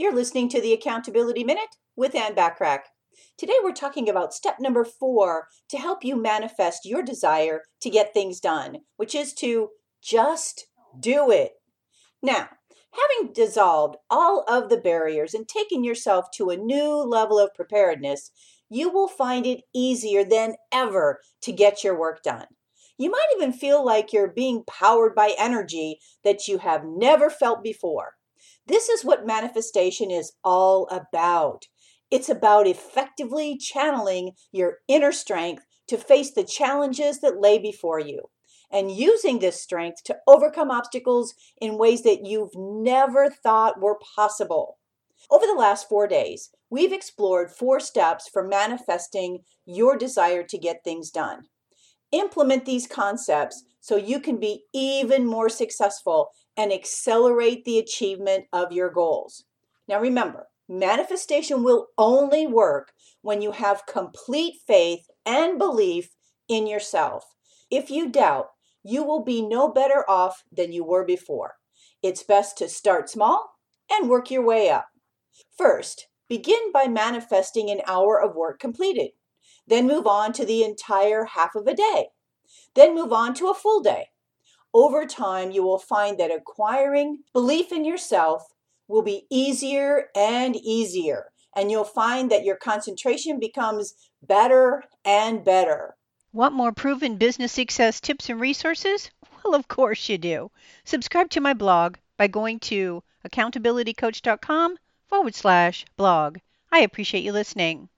You're listening to the Accountability Minute with Ann Backrack. Today we're talking about step number 4 to help you manifest your desire to get things done, which is to just do it. Now, having dissolved all of the barriers and taken yourself to a new level of preparedness, you will find it easier than ever to get your work done. You might even feel like you're being powered by energy that you have never felt before. This is what manifestation is all about. It's about effectively channeling your inner strength to face the challenges that lay before you and using this strength to overcome obstacles in ways that you've never thought were possible. Over the last 4 days, we've explored 4 steps for manifesting your desire to get things done. Implement these concepts so you can be even more successful and accelerate the achievement of your goals. Now remember, manifestation will only work when you have complete faith and belief in yourself. If you doubt, you will be no better off than you were before. It's best to start small and work your way up. First, begin by manifesting an hour of work completed. Then move on to the entire half of a day. Then move on to a full day. Over time, you will find that acquiring belief in yourself will be easier and easier, and you'll find that your concentration becomes better and better. Want more proven business success tips and resources? Well, of course you do. Subscribe to my blog by going to accountabilitycoach.com/blog. I appreciate you listening.